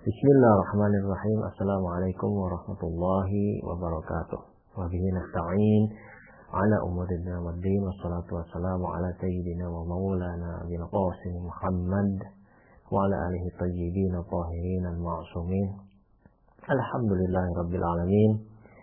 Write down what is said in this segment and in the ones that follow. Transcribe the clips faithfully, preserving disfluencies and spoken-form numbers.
Bismillahirrahmanirrahim. Assalamualaikum warahmatullahi wabarakatuh. Wa bihi nasta'in ala umuri dunya waddin, wassalatu wassalamu ala sayyidina wa maulana Abil Qasim Muhammad wa ala alihi tayyibin tahirin al-ma'sumin. Alhamdulillahirabbil alamin.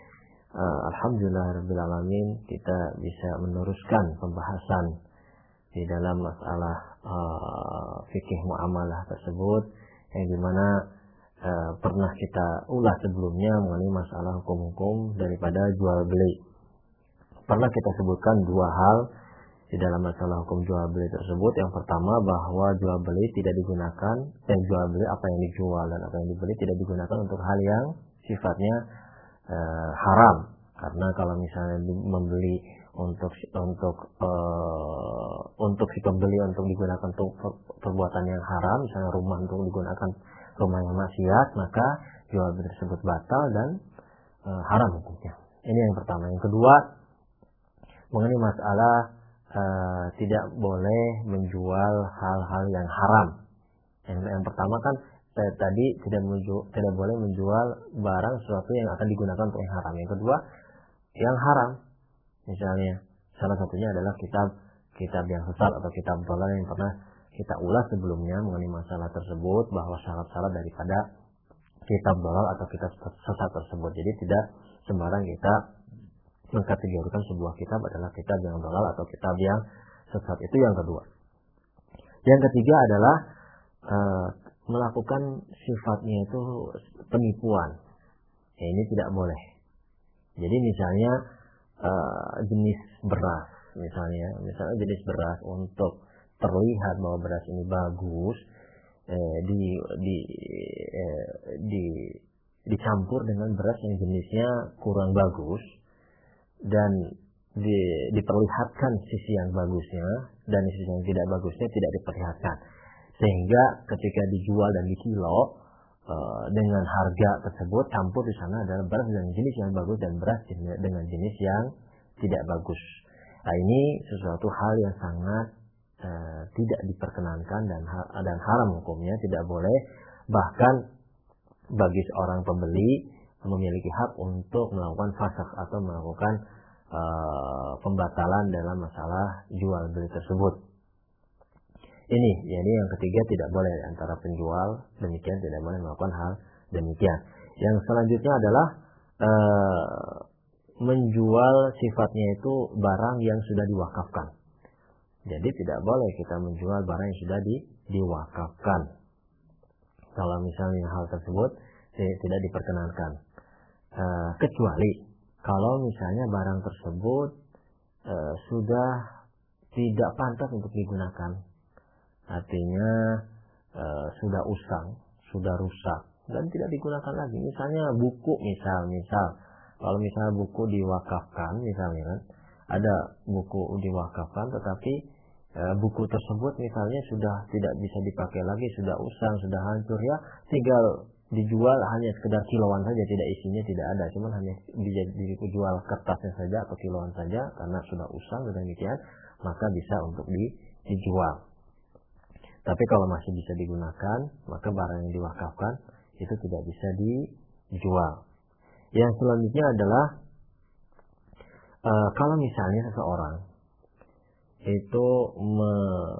Uh, Alhamdulillahirabbil alamin, kita bisa meneruskan pembahasan di dalam masalah uh, fikih muamalah tersebut, yang dimana Uh, pernah kita ulas sebelumnya mengenai masalah hukum-hukum daripada jual beli. Pernah kita sebutkan dua hal di dalam masalah hukum jual beli tersebut. Yang pertama, bahwa jual beli tidak digunakan, dan jual beli apa yang dijual dan apa yang dibeli tidak digunakan untuk hal yang sifatnya uh, haram. Karena kalau misalnya membeli untuk untuk uh, untuk si pembeli untuk digunakan untuk perbuatan yang haram, misalnya rumah untuk digunakan rumah yang maksiat, maka jual beli tersebut batal dan e, haram hukumnya. Ini yang pertama. Yang kedua, mengenai masalah e, tidak boleh menjual hal-hal yang haram. Yang, yang pertama kan eh, tadi tidak menjual, tidak boleh menjual barang sesuatu yang akan digunakan untuk yang haram. Yang kedua, yang haram, misalnya salah satunya adalah kitab kitab yang sesat atau kitab dhalal yang pernah kita ulas sebelumnya mengenai masalah tersebut, bahwa syarat-syarat daripada kitab dhalal atau kitab sesat tersebut. Jadi tidak sembarang kita mengkategorikan sebuah kitab adalah kitab yang dhalal atau kitab yang sesat. Itu yang kedua. Yang ketiga adalah e, melakukan sifatnya itu penipuan. Ya, ini tidak boleh. Jadi misalnya e, jenis beras, misalnya, misalnya jenis beras untuk terlihat bahwa beras ini bagus, eh, di, di, eh, di, dicampur dengan beras yang jenisnya kurang bagus, dan di, diperlihatkan sisi yang bagusnya, dan sisi yang tidak bagusnya tidak diperlihatkan. Sehingga ketika dijual dan dikilo, eh, dengan harga tersebut, campur di sana adalah beras dengan jenis yang bagus dan beras dengan jenis yang tidak bagus. Nah, ini sesuatu hal yang sangat Uh, tidak diperkenankan dan ha- dan haram hukumnya, tidak boleh. Bahkan bagi seorang pembeli memiliki hak untuk melakukan fasakh atau melakukan uh, pembatalan dalam masalah jual beli tersebut. Ini, jadi yang ketiga, tidak boleh antara penjual demikian, tidak boleh melakukan hal demikian. Yang selanjutnya adalah uh, menjual sifatnya itu barang yang sudah diwakafkan. Jadi tidak boleh kita menjual barang yang sudah di, diwakafkan. Kalau misalnya hal tersebut tidak diperkenankan. E, kecuali kalau misalnya barang tersebut e, sudah tidak pantas untuk digunakan. Artinya e, sudah usang, sudah rusak, dan tidak digunakan lagi. Misalnya buku, misal, misal. Kalau misalnya buku diwakafkan, misalnya kan, ada buku diwakafkan tetapi e, buku tersebut misalnya sudah tidak bisa dipakai lagi, sudah usang, sudah hancur, ya tinggal dijual hanya sekedar kiloan saja, tidak isinya tidak ada, cuman hanya dijual kertasnya saja atau kiloan saja karena sudah usang dan demikian, maka bisa untuk di, dijual. Tapi kalau masih bisa digunakan, maka barang yang diwakafkan itu tidak bisa dijual. Yang selanjutnya adalah e, kalau misalnya seseorang itu me,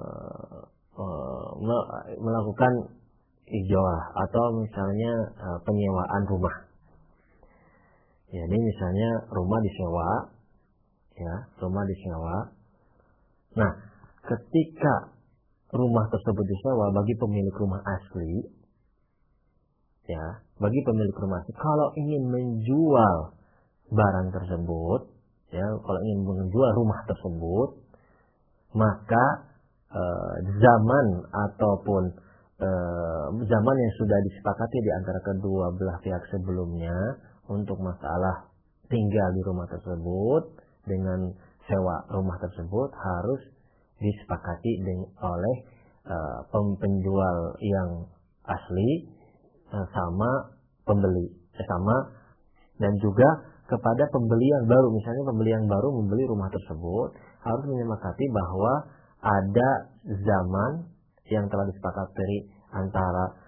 e, me, melakukan ijarah atau misalnya e, penyewaan rumah. Jadi misalnya rumah disewa, ya, rumah disewa. Nah, ketika rumah tersebut disewa bagi pemilik rumah asli, ya, bagi pemilik rumah asli, kalau ingin menjual barang tersebut, ya, kalau ingin menjual rumah tersebut, maka e, zaman ataupun e, zaman yang sudah disepakati di antara kedua belah pihak sebelumnya untuk masalah tinggal di rumah tersebut dengan sewa rumah tersebut harus disepakati dengan, oleh e, penjual yang asli e, sama pembeli, eh, sama dan juga kepada pembeli yang baru. Misalnya pembeli yang baru membeli rumah tersebut harus menyepakati bahwa ada zaman yang telah disepakati antara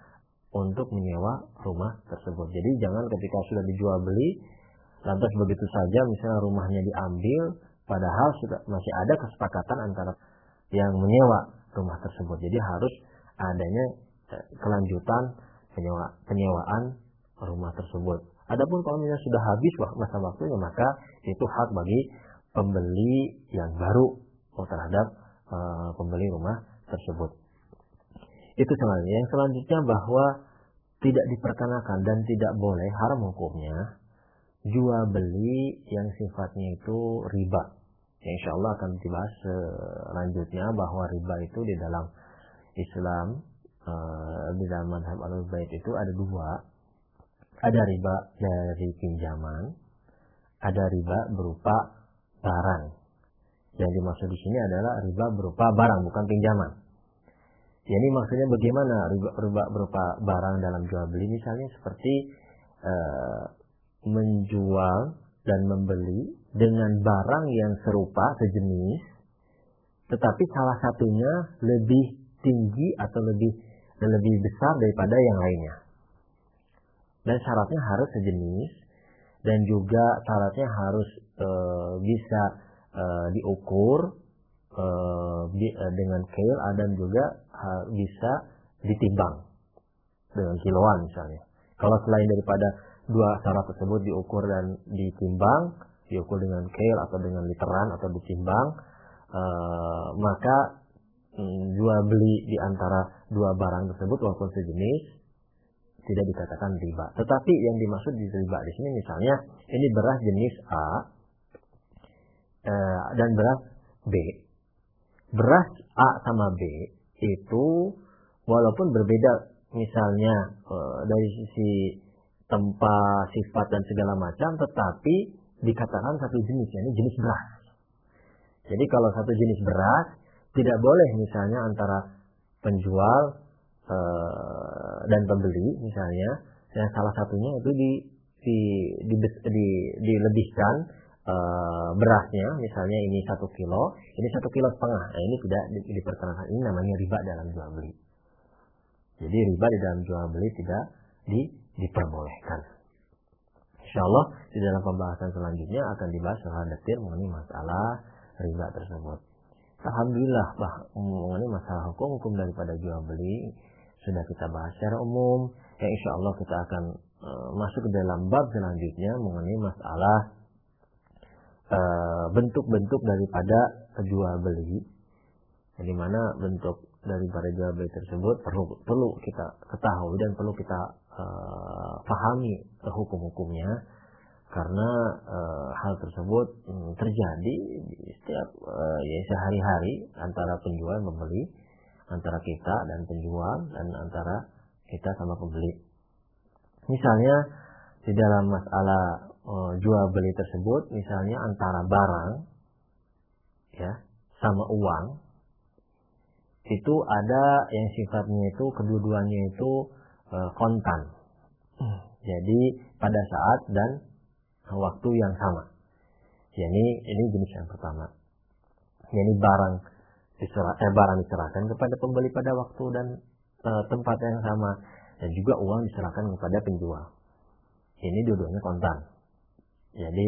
untuk menyewa rumah tersebut. Jadi jangan ketika sudah dijual beli, lantas begitu saja misalnya rumahnya diambil, padahal sudah masih ada kesepakatan antara yang menyewa rumah tersebut. Jadi harus adanya kelanjutan penyewa, penyewaan rumah tersebut. Adapun kalau misalnya sudah habis masa waktunya, maka itu hak bagi pembeli yang baru terhadap uh, pembeli rumah tersebut. Itu selanjutnya. Yang selanjutnya bahwa tidak diperkenakan dan tidak boleh, haram hukumnya jual beli yang sifatnya itu riba. Ya, insya Allah akan dibahas selanjutnya bahwa riba itu di dalam Islam, uh, di dalam mazhab Ahlul Bait itu ada dua. Ada riba dari pinjaman, ada riba berupa barang. Yang dimaksud di sini adalah riba berupa barang, bukan pinjaman. Jadi maksudnya bagaimana riba, riba berupa barang dalam jual beli, misalnya seperti uh, menjual dan membeli dengan barang yang serupa, sejenis, tetapi salah satunya lebih tinggi atau lebih lebih besar daripada yang lainnya. Dan syaratnya harus sejenis, dan juga syaratnya harus e, bisa e, diukur e, di, e, dengan scale, dan juga e, bisa ditimbang dengan kiloan misalnya. Kalau selain daripada dua syarat tersebut diukur dan ditimbang, diukur dengan scale atau dengan literan atau ditimbang, e, maka mm, jual beli di antara dua barang tersebut walaupun sejenis tidak dikatakan riba. Tetapi yang dimaksud di riba di sini misalnya ini beras jenis A eh, dan beras B. Beras A sama B itu walaupun berbeda misalnya eh, dari sisi tempat, sifat dan segala macam, tetapi dikatakan satu jenis, yakni jenis beras. Jadi kalau satu jenis beras tidak boleh misalnya antara penjual dan pembeli misalnya, yang salah satunya itu di, di, di, di dilebihkan e, berasnya, misalnya ini satu kilo, ini satu kilo setengah. Nah, ini tidak di, diperkenankan. Ini namanya riba dalam jual beli. Jadi riba di dalam jual beli tidak di, diperbolehkan. Insya Allah di dalam pembahasan selanjutnya akan dibahas secara detail mengenai masalah riba tersebut. Alhamdulillah bah, mengenai masalah hukum-hukum daripada jual beli sudah kita bahas secara umum. Ya, insya Allah kita akan uh, masuk ke dalam bab selanjutnya mengenai masalah uh, bentuk-bentuk daripada jual beli. Di mana bentuk daripada jual beli tersebut perlu perlu kita ketahui dan perlu kita uh, pahami uh, hukum-hukumnya, karena uh, hal tersebut um, terjadi di setiap uh, ya sehari-hari antara penjual dan pembeli, antara kita dan penjual, dan antara kita sama pembeli. Misalnya di dalam masalah uh, jual beli tersebut, misalnya antara barang ya sama uang, itu ada yang sifatnya itu kedua-duanya itu uh, kontan. Jadi pada saat dan waktu yang sama. Jadi ini jenis yang pertama. Jadi barang diserah, eh, barang diserahkan kepada pembeli pada waktu dan e, tempat yang sama, dan juga uang diserahkan kepada penjual. Ini dua-duanya kontan. Jadi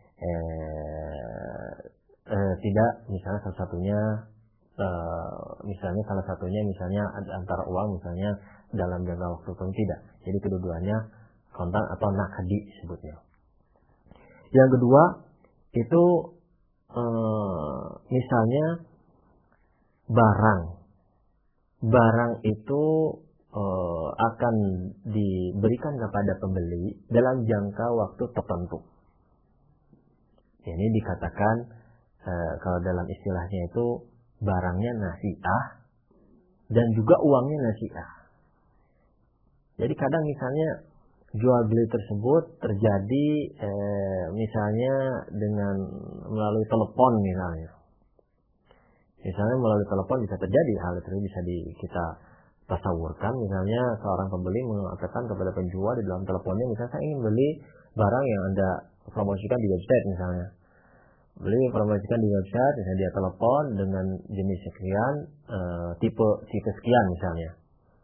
eh, eh, tidak misalnya salah satunya eh, misalnya salah satunya misalnya antara uang misalnya dalam jangka waktu tertentu, tidak. Jadi kedua-duanya kontan atau nakdi disebutnya. Yang kedua itu eh, misalnya barang, barang itu e, akan diberikan kepada pembeli dalam jangka waktu tertentu. Ini dikatakan e, kalau dalam istilahnya itu barangnya nasi'ah dan juga uangnya nasi'ah. Jadi kadang misalnya jual beli tersebut terjadi e, misalnya dengan melalui telepon misalnya. Misalnya melalui telepon bisa terjadi hal itu, bisa di, kita tasawurkan. Misalnya seorang pembeli mengatakan kepada penjual di dalam teleponnya, misalnya saya ingin beli barang yang Anda promosikan di website misalnya. Beli promosikan di website, misalnya dia telepon dengan jenis sekian, e, tipe tipe sekian misalnya.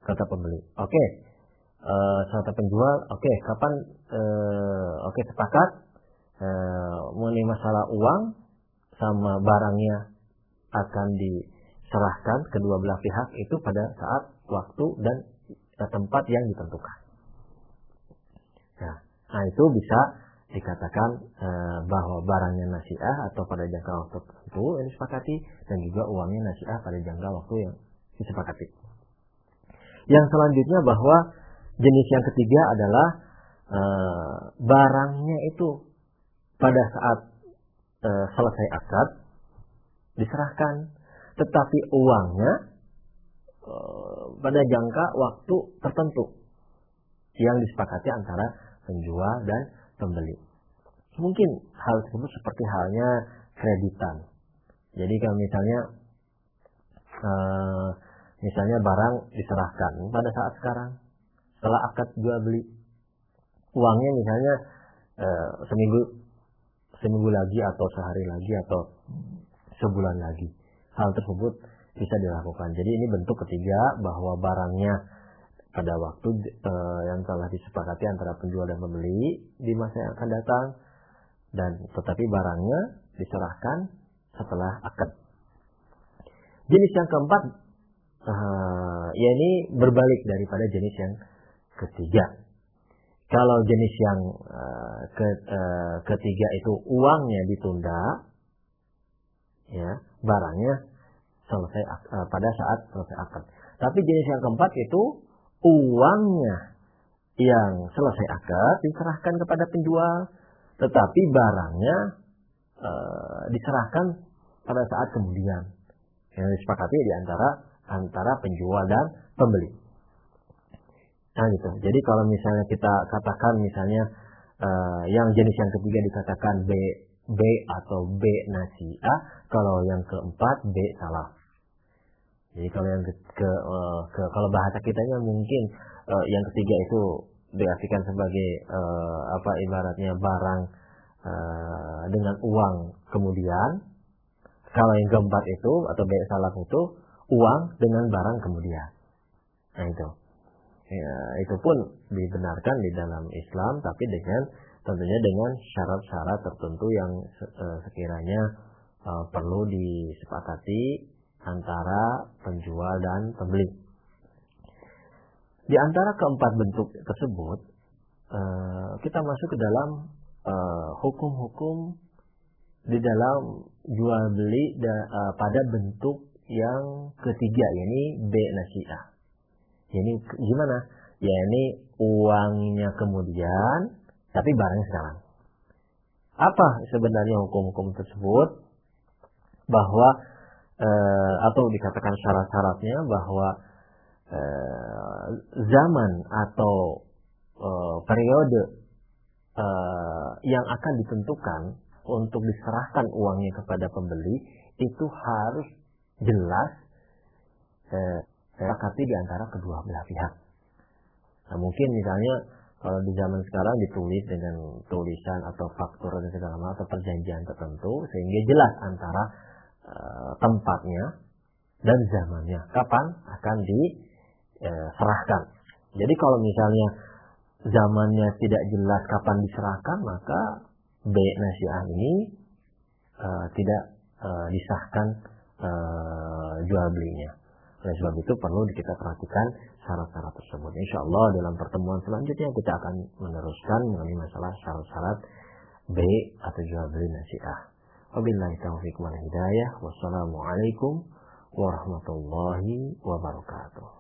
kata pembeli. Oke, okay. uh, kata penjual, oke, okay, kapan? Uh, oke, okay, sepakat. Uh, mengenai masalah uang sama barangnya akan diserahkan kedua belah pihak itu pada saat waktu dan tempat yang ditentukan. Nah, nah itu bisa dikatakan e, bahwa barangnya nasiah atau pada jangka waktu tertentu yang disepakati, dan juga uangnya nasiah pada jangka waktu yang disepakati. Yang selanjutnya bahwa jenis yang ketiga adalah e, barangnya itu pada saat e, selesai akad diserahkan, tetapi uangnya e, pada jangka waktu tertentu yang disepakati antara penjual dan pembeli. Mungkin hal tersebut seperti halnya kreditan. Jadi kalau misalnya uh, misalnya barang diserahkan pada saat sekarang setelah akad jual beli, uangnya misalnya uh, seminggu seminggu lagi atau sehari lagi atau sebulan lagi, hal tersebut bisa dilakukan. Jadi ini bentuk ketiga bahwa barangnya pada waktu uh, yang telah disepakati antara penjual dan pembeli di masa yang akan datang, dan tetapi barangnya diserahkan setelah akad. Jenis yang keempat, uh, ya ini berbalik daripada jenis yang ketiga. Kalau jenis yang uh, ke, uh, ketiga itu uangnya ditunda, ya barangnya selesai uh, pada saat selesai akad. Tapi jenis yang keempat itu uangnya yang selesai akad diserahkan kepada penjual, tetapi barangnya e, diserahkan pada saat kemudian yang disepakati di antara antara penjual dan pembeli. Nah gitu. Jadi kalau misalnya kita katakan misalnya e, yang jenis yang ketiga dikatakan B B atau B nasiah, kalau yang keempat B salaf. Jadi kalau yang ke, ke, uh, ke kalau bahasa kitanya mungkin uh, yang ketiga itu diartikan sebagai uh, apa ibaratnya barang uh, dengan uang kemudian. Kalau yang keempat itu atau B salaf itu uang dengan barang kemudian. Nah itu, ya, itu pun dibenarkan di dalam Islam, tapi dengan tentunya dengan syarat-syarat tertentu yang uh, sekiranya uh, perlu disepakati antara penjual dan pembeli. Di antara keempat bentuk tersebut, uh, kita masuk ke dalam uh, hukum-hukum di dalam jual beli da, uh, pada bentuk yang ketiga, yakni B nasiah. Ini gimana? Ya ini uangnya kemudian, tapi barangnya sekarang. Apa sebenarnya hukum-hukum tersebut? Bahwa Uh, atau dikatakan syarat-syaratnya bahwa uh, zaman atau uh, periode uh, yang akan ditentukan untuk diserahkan uangnya kepada pembeli itu harus jelas disepakati uh, di antara kedua belah pihak. Nah, mungkin misalnya kalau di zaman sekarang ditulis dengan tulisan atau faktur dan segala macam atau perjanjian tertentu sehingga jelas antara tempatnya dan zamannya kapan akan diserahkan. Jadi kalau misalnya zamannya tidak jelas kapan diserahkan, maka B nasiah ini uh, tidak uh, disahkan uh, jual belinya. Oleh sebab itu perlu kita perhatikan syarat-syarat tersebut. Insya Allah dalam pertemuan selanjutnya kita akan meneruskan mengenai masalah syarat-syarat B atau jual beli nasiah. Wabillahi taufiq wal hidayah. Wassalamualaikum warahmatullahi wabarakatuh.